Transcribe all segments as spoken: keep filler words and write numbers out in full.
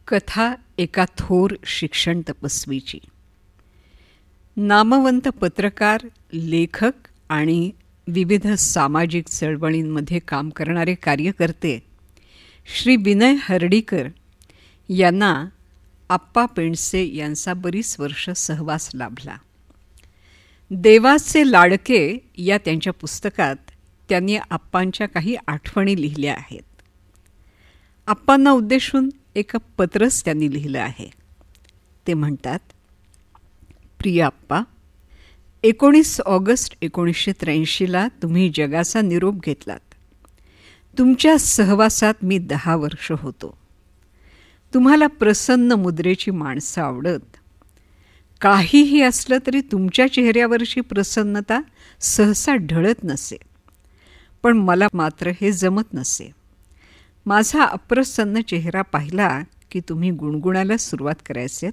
कथा एका थोर शिक्षण तपस्वीची. नामवंत पत्रकार, लेखक आणि विविध सामाजिक चळवळींमध्ये काम करणारे कार्यकर्ते श्री विनय हर्डीकर यांना आप्पा पेंडसे यांचा बरीच वर्ष सहवास लाभला. देवाचे लाडके या त्यांच्या पुस्तकात त्यांनी आप्पांच्या काही आठवणी लिहिल्या आहेत. आप्पांना उद्देशून एक पत्रच त्यांनी लिहिलं आहे. ते म्हणतात, प्रिय आप्पा, एकोणीस ऑगस्ट एकोणीसशे त्र्याऐंशीला तुम्ही जगाचा निरोप घेतलात. तुमच्या सहवासात मी दहा वर्ष होतो. तुम्हाला प्रसन्न मुद्रेची माणसं आवडत. काहीही असलं तरी तुमच्या चेहऱ्यावरची प्रसन्नता सहसा ढळत नसे. पण मला मात्र हे जमत नसे. माझा अप्रसन्न चेहरा पाहिला की तुम्ही गुणगुणायला सुरुवात करायचेत.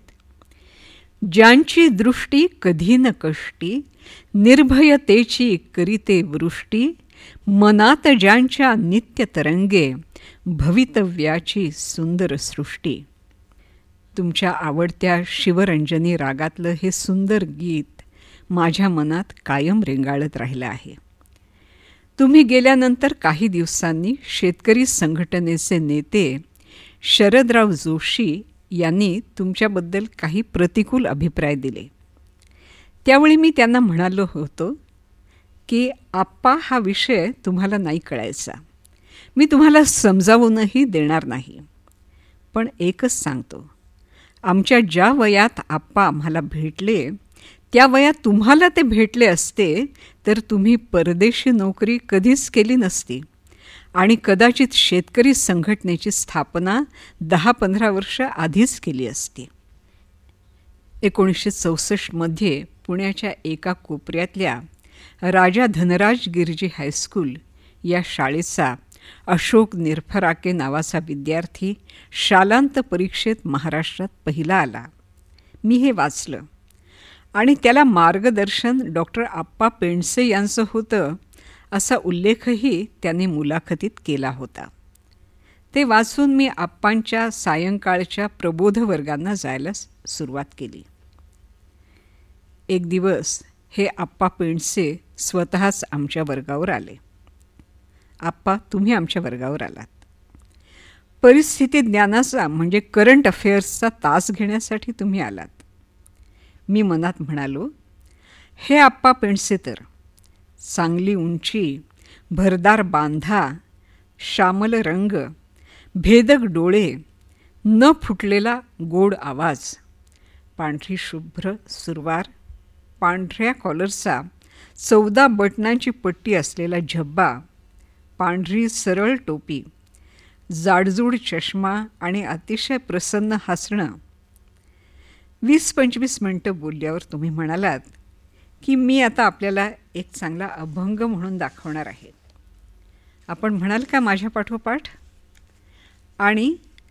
ज्यांची दृष्टी कधी न कष्टी, निर्भयतेची करीते वृष्टी, मनात ज्यांच्या नित्य तरंगे, भवितव्याची सुंदर सृष्टी. तुमच्या आवडत्या शिवरंजनी रागातलं हे सुंदर गीत माझ्या मनात कायम रेंगाळत राहिलं आहे. तुम्ही गेल्यानंतर काही दिवसांनी शेतकरी संघटनेचे नेते शरदराव जोशी यांनी तुमच्याबद्दल काही प्रतिकूल अभिप्राय दिले. त्यावेळी मी त्यांना म्हणालो होतो की आप्पा, हा विषय तुम्हाला नाही कळायचा. मी तुम्हाला समजावूनही देणार नाही. पण एकच सांगतो, आमच्या ज्या वयात आप्पा आम्हाला भेटले त्या वयात तुम्हाला ते भेटले असते तर तुम्ही परदेशी नोकरी कधीच केली नसती आणि कदाचित शेतकरी संघटनेची स्थापना दहा पंधरा वर्ष आधीच केली असती. एकोणीसशे चौसष्टमध्ये पुण्याच्या एका कोपऱ्यातल्या राजा धनराज गिरजी हायस्कूल या शाळेचा अशोक निरफराके नावाचा विद्यार्थी शालांत परीक्षेत महाराष्ट्रात पहिला आला. मी हे वाचलं आणि त्याला मार्गदर्शन डॉक्टर आप्पा पेंडसे यांचं होतं असा उल्लेखही त्यांनी मुलाखतीत केला होता. ते वाचून मी आप्पांच्या सायंकाळच्या प्रबोध वर्गांना जायला सुरुवात केली. एक दिवस हे आप्पा पेंडसे स्वतःच आमच्या वर्गावर आले. आप्पा, तुम्ही आमच्या वर्गावर आलात. परिस्थिती ज्ञानाचा म्हणजे करंट अफेअर्सचा तास घेण्यासाठी तुम्ही आलात. मी मनात म्हणालो, हे आप्पा पेंडसे तर चांगली उंची, भरदार बांधा, श्यामल रंग, भेदक डोळे, न फुटलेला गोड आवाज, पांढरी शुभ्र सुरवार, पांढऱ्या कॉलरचा चौदा बटनांची पट्टी असलेला झब्बा, पांढरी सरळ टोपी, जाडजूड चष्मा आणि अतिशय प्रसन्न हसणं. वीस पंचवीस मिनटं बोलल्यावर तुम्ही म्हणालात की मी आता आपल्याला एक चांगला अभंग म्हणून दाखवणार आहे. आपण म्हणाल का माझ्या पाठोपाठ? आणि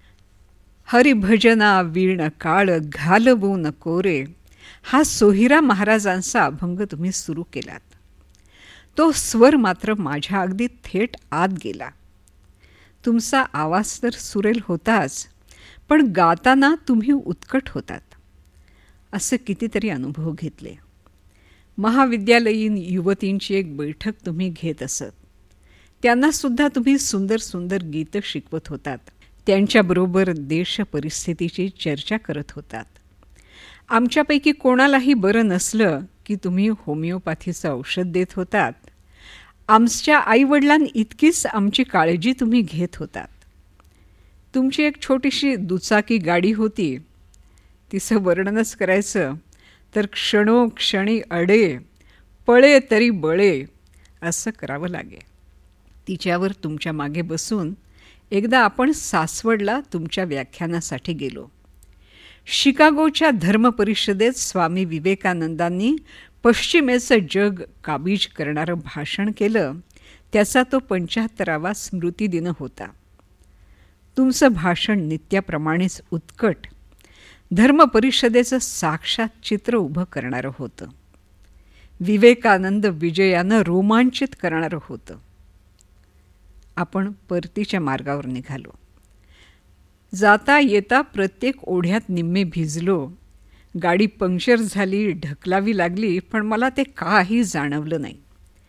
हरिभजना वीण काळ घालवून कोरे हा सोहिरा महाराजांचा अभंग तुम्ही सुरू केलात. तो स्वर मात्र माझ्या अगदी थेट आत गेला. तुमचा आवाज तर सुरेल होताच, पण गाताना तुम्ही उत्कट होतात. असे कितीतरी अनुभव घेतले. महाविद्यालयीन युवतींची एक बैठक तुम्ही घेत असत. त्यांनासुद्धा तुम्ही सुंदर सुंदर गीतं शिकवत होतात. त्यांच्याबरोबर देश परिस्थितीची चर्चा करत होतात. आमच्यापैकी कोणालाही बरं नसलं की तुम्ही होमिओपॅथीचं औषध देत होतात. आमच्या आईवडिलांइतकीच आमची काळजी तुम्ही घेत होतात. तुमची एक छोटीशी दुचाकी गाडी होती. तिचं वर्णनच करायचं तर क्षणोक्षणी अडे, पळे तरी बळे असं करावं लागे. तिच्यावर तुमच्या मागे बसून एकदा आपण सासवडला तुमच्या व्याख्यानासाठी गेलो. शिकागोच्या धर्मपरिषदेत स्वामी विवेकानंदांनी पश्चिमेचं जग काबीज करणारं भाषण केलं. त्याचा तो पंच्याहत्तरावा स्मृतिदिन होता. तुमचं भाषण नित्याप्रमाणेच उत्कट, धर्मपरिषदेचं साक्षात चित्र उभं करणारं होतं. विवेकानंद विजयानं रोमांचित करणारं होतं. आपण परतीच्या मार्गावर निघालो. जाता येता प्रत्येक ओढ्यात निम्मे भिजलो. गाडी पंक्चर झाली, ढकलावी लागली, पण मला ते काही जाणवलं नाही.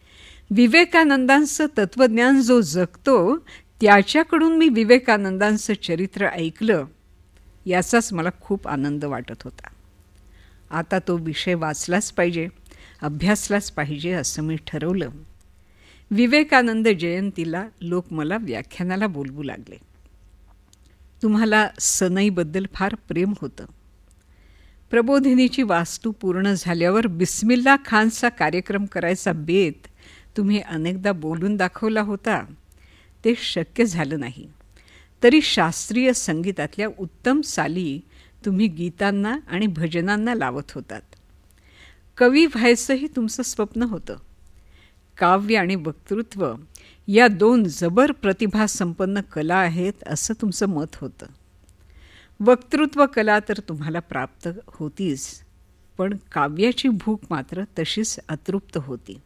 विवेकानंदांचं तत्त्वज्ञान जो जगतो त्याच्याकडून मी विवेकानंदांचं चरित्र ऐकलं, याचाच मला खूप आनंद वाटत होता. आता तो विषय वाचलाच पाहिजे, अभ्यासलाच पाहिजे असं मी ठरवलं. विवेकानंद जयंतीला लोक मला व्याख्यानाला बोलवू लागले. तुम्हाला सनईबद्दल फार प्रेम होतं. प्रबोधिनीची वास्तू पूर्ण झाल्यावर बिस्मिल्ला खानचा कार्यक्रम करायचा बेत तुम्ही अनेकदा बोलून दाखवला होता. ते शक्य झालं नाही. तरी शास्त्रीय संगीतातल्या उत्तम चाली तुम्ही गीतांना आणि भजनांना लावत होतात. कवी व्हायचंही तुमचं स्वप्न होतं. काव्य आणि वक्तृत्व या दोन जबर प्रतिभासंपन्न कला आहेत असं तुमचं मत होतं. वक्तृत्व कला तर तुम्हाला प्राप्त होतीच, पण काव्याची भूक मात्र तशीच अतृप्त होती.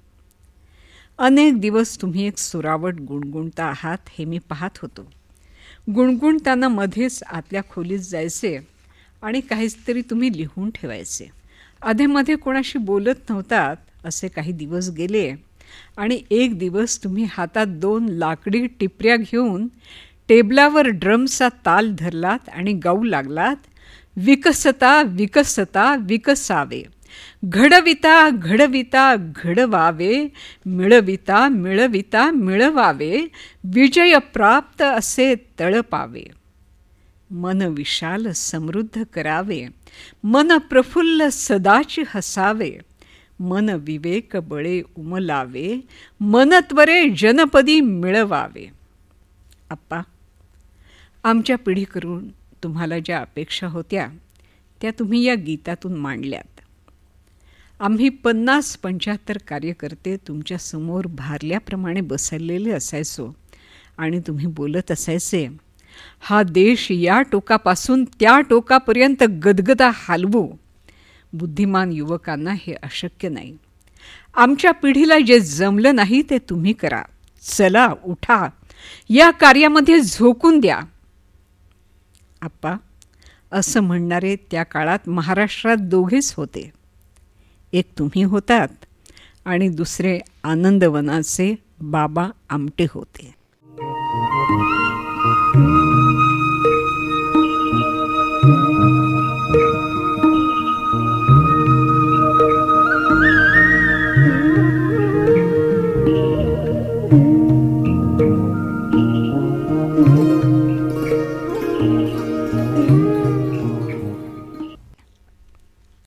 अनेक दिवस तुम्ही एक सुरावट गुणगुणता आहात हे मी पाहत होतो. गुणगुणताना मध्येच आतल्या खोलीत जायचे आणि काहीतरी तुम्ही लिहून ठेवायचे. अधेमध्ये कोणाशी बोलत नव्हतात असे काही दिवस गेले आणि एक दिवस तुम्ही हातात दोन लाकडी टिपऱ्या घेऊन टेबलावर ड्रमचा ताल धरलात आणि गाऊ लागलात. विकसता विकसता विकसावे, घडविता घडविता घडवावे, मिळविता मिळविता मिळवावे, विजय प्राप्त असे तळपावे. मन विशाल समृद्ध करावे, मन प्रफुल्ल सदाची हसावे, मन विवेक बळे उमलावे, मनत्वरे जनपदी मिळवावे. आप्पा, आमच्या पिढीकडून तुम्हाला ज्या अपेक्षा होत्या त्या तुम्ही या गीतातून मांडल्यात. आम्ही पन्नास पंच्याहत्तर कार्यकर्ते तुमच्यासमोर भारल्याप्रमाणे बसलेले असायचो आणि तुम्ही बोलत असायचे, हा देश या टोकापासून त्या टोकापर्यंत गदगदा हलवू. बुद्धिमान युवकांना हे अशक्य नाही. आमच्या पिढीला जे जमलं नाही ते तुम्ही करा. चला, उठा, या कार्यामध्ये झोकून द्या. आप्पा, असं म्हणणारे त्या काळात महाराष्ट्रात दोघेच होते. एक तुम्ही होतात आणि दुसरे आनंदवनाचे बाबा आमटे होते.